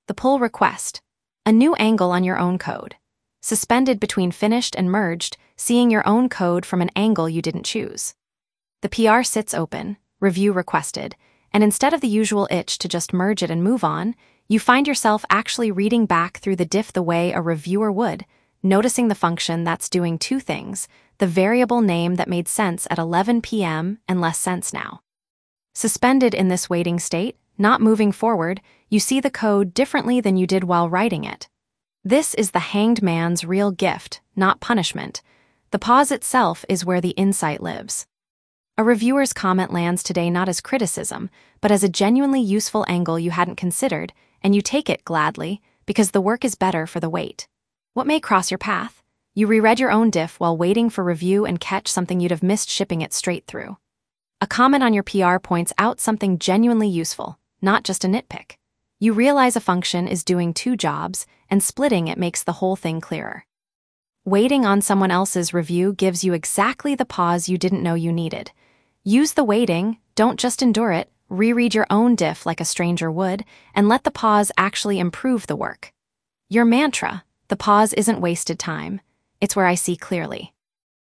The pull request. A new angle on your own code. Suspended between finished and merged, seeing your own code from an angle you didn't choose. The PR sits open, review requested, and instead of the usual itch to just merge it and move on, you find yourself actually reading back through the diff the way a reviewer would, noticing the function that's doing two things, the variable name that made sense at 11 p.m. and less sense now. Suspended in this waiting state, not moving forward, you see the code differently than you did while writing it. This is the hanged man's real gift, not punishment. The pause itself is where the insight lives. A reviewer's comment lands today not as criticism, but as a genuinely useful angle you hadn't considered, and you take it gladly, because the work is better for the wait. What may cross your path? You reread your own diff while waiting for review and catch something you'd have missed shipping it straight through. A comment on your PR points out something genuinely useful, not just a nitpick. You realize a function is doing two jobs, and splitting it makes the whole thing clearer. Waiting on someone else's review gives you exactly the pause you didn't know you needed. Use the waiting, don't just endure it, reread your own diff like a stranger would, and let the pause actually improve the work. Your mantra, the pause isn't wasted time, it's where I see clearly.